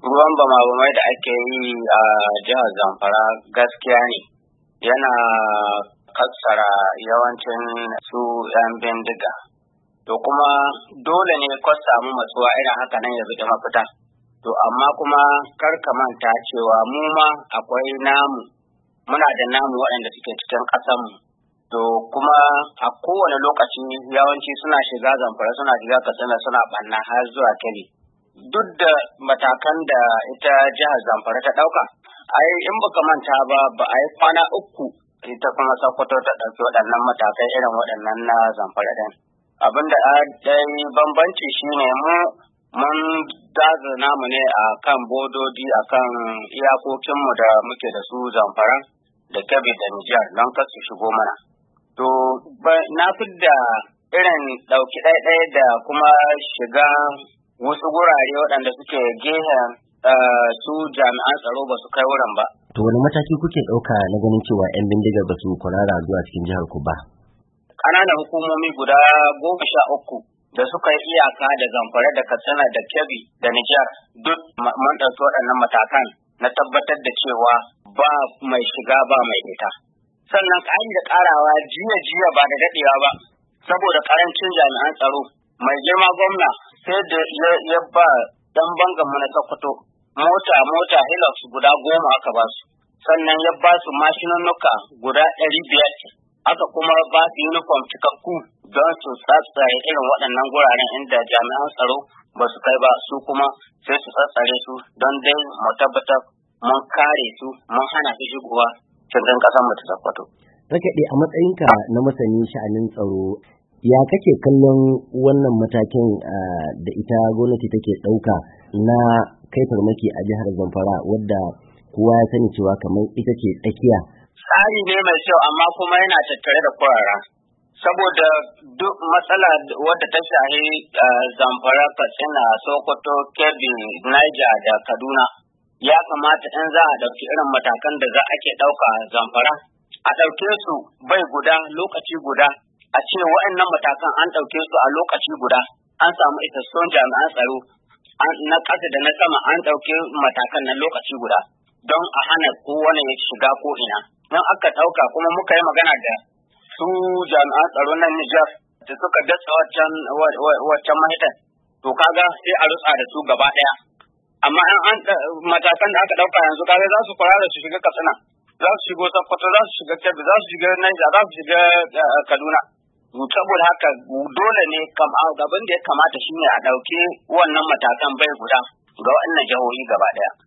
Ruwan bama-bamai da ake yi a jihar Zamfara gaskiya ne yana kassara yawancin su 'yan bindiga. To kuma dole ne ka samu matsuwa irin haka nan ya da mafita. To amma kuma kar ka manta cewa mu ma akwai namu, muna da namu waɗanda suke cikin ƙasanmu. To kuma a kowane lokaci yawanci suna shiga Zamfara, suna shiga Katsina, suna ɓanna har zuwa Kebbi. Duk da matakan da ita jihar Zamfara ta ɗauka, in baka manta ba a yi kwana uku ita kuma Sokoto ta ɗauki waɗannan matakai irin waɗannan na Zamfara ɗin. Abin da ɗaya bambanci shine mun daga namu ne a kan bododi, a kan iyakokinmu da muke da su Zamfara da Kebbi da Nijar don kar su shigo mana. To na fidda irin ɗauki ɗaiɗaya da kuma shiga wasu gurare waɗanda suke gehen su jami'an tsaro ba su kai wurin ba. To wani mataki kuke ɗauka na ganin cewa 'yan bindiga ba su kwarara zuwa cikin jihar ku ba? Ƙananan hukumomi guda 13 da suka yi iyaka da Zamfara da Katsina da Kebbi da Nijar duk mun ɗauki waɗannan matakan na tabbatar da cewa ba mai shiga ba mai fita. Sannan ƙari da ƙarawa jiya ba da daɗewa ba saboda ƙarancin jami'an tsaro mai girma gwamna sai da ya ba ɗan bangan mu na Sokoto mota Hilux guda 10 aka ba su. Sannan ya ba su mashinunnuka guda 500 aka kuma ba su uniform cikakku don su tsatsare irin waɗannan guraren inda jami'an tsaro ba su kai ba, su kuma sai su tsatsare su don dai mu tabbatar mun kare su, mun hana su shigowa cikin ƙasar mu ta Sokoto. Rakaɗe, a matsayinka na masanin sha'anin tsaro, ya kake kallon wannan matakin da ita gwamnati take ɗauka na kai farmaki a jihar Zamfara wadda kowa ya sani cewa kamar ita ce tsakiya? Tsari ne mai kyau amma kuma yana tattare da kurara. Saboda duk matsala wadda ta shahi Zamfara, Katsina, Sokoto, Kebbi, Niger da Kaduna, ya kamata in za a ɗauki irin matakan da za ake ɗauka Zamfara, a ɗauke su bai guda lokaci guda, a ce waɗannan matakan an ɗauke su a lokaci guda, an samu isassun jami'an tsaro na ƙasa da na sama an ɗauke matakan na lokaci guda don a hana kowane ya shiga ko ina. Nan aka ɗauka kuma muka yi magana da su jami'an tsaro na Nijar da suka datsa waccan mahitan, to kaga sai a rutsa da su gaba ɗaya. Amma an matakan da aka ɗauka yanzu kaga za su fara su shiga Katsina, za su shigo Sokoto, za su shiga Kebbi, za su shiga Niger, za su shiga Kaduna. Saboda haka dole ne abin da ya kamata shine a ɗauki wannan matakan bai guda ga waɗannan jihohi gaba ɗaya.